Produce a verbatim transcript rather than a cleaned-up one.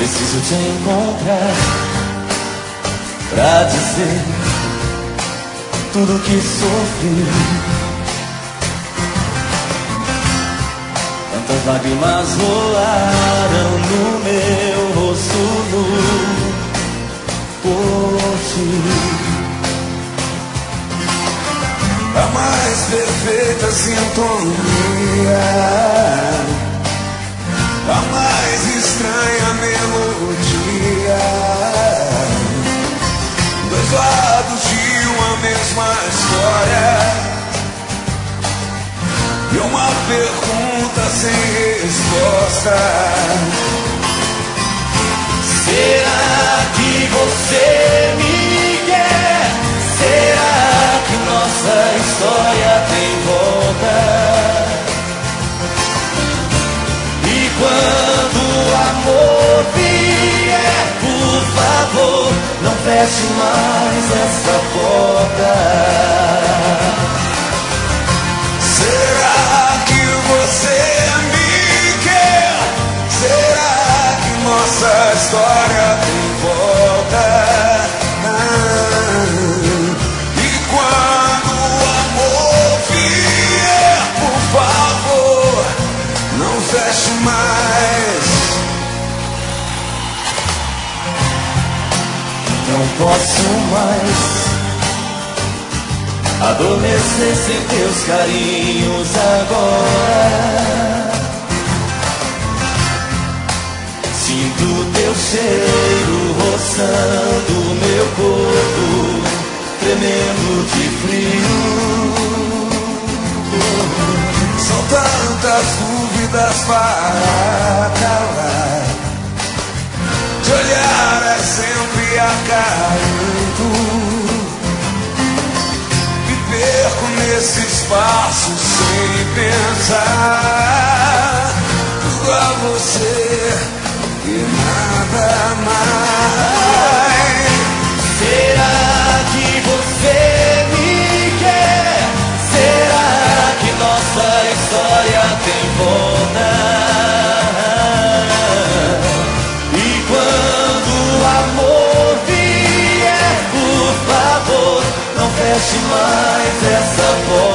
Preciso te encontrar pra dizer tudo que sofri. Tantas lágrimas rolaram no meu rosto nu por ti. A mais perfeita sintonia, a mais estranha melodia, dois lados de uma mesma história e uma pergunta sem resposta. Será que você me quer? Será que nossa história tem volta? E quando o amor vier, por favor, não feche mais essa porta. Será que você me quer? Será que nossa história tem volta? Ah, e quando o amor vier, por favor, não feche mais. Não posso mais adormecer sem teus carinhos agora. Sinto teu cheiro roçando meu corpo, tremendo de frio. São tantas dúvidas para calar, de olhar é sempre acarinho. Perco nesse espaço sem pensar, só você e nada mais. Será que você me quer? Será que nossa história tem volta? E quando o amor vier, por favor, não feche mais essa porta.